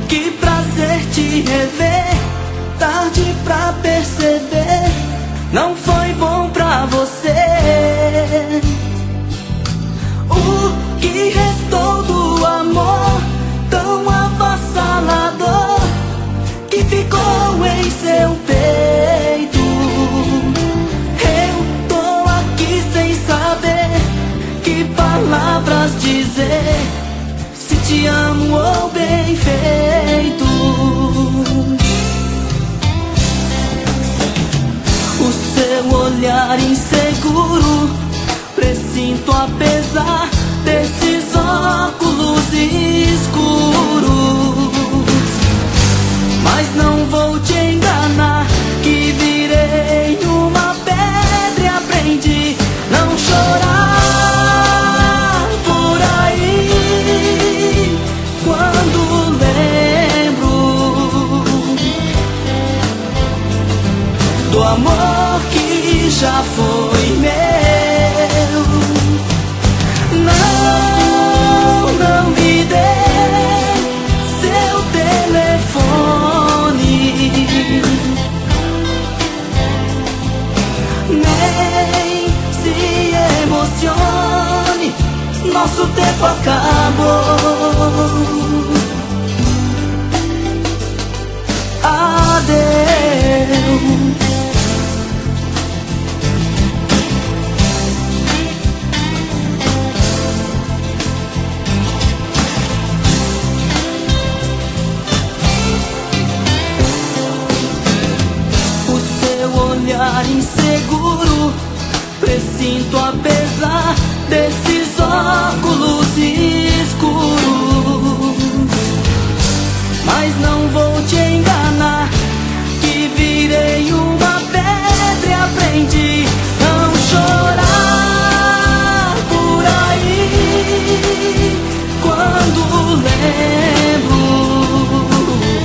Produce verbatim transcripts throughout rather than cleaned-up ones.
Que prazer te rever, tarde pra perceber, não foi bom pra você. O que restou do amor tão avassalador que ficou em seu peito? Eu tô aqui sem saber que palavras dizer, se te amo ou bem feito. O seu olhar inseguro, presinto apesar desses óculos escuros. Mas não vou te enganar, que virei uma pedra e aprendi não chorar por aí. Quando lembro do amor que já foi meu, não, não me dê seu telefone, nem se emocione, nosso tempo acabou. Adeus. Olhar inseguro, presinto apesar desses óculos escuros. Mas não vou te enganar, que virei uma pedra e aprendi não chorar por aí. Quando lembro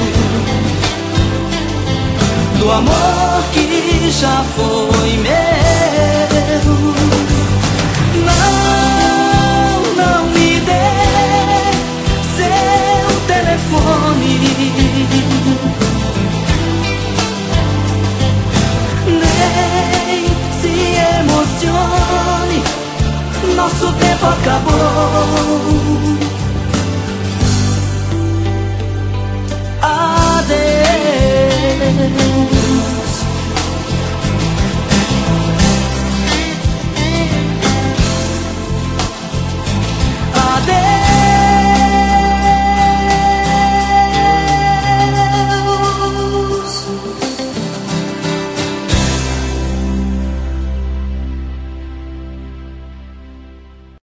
do amor que já foi meu,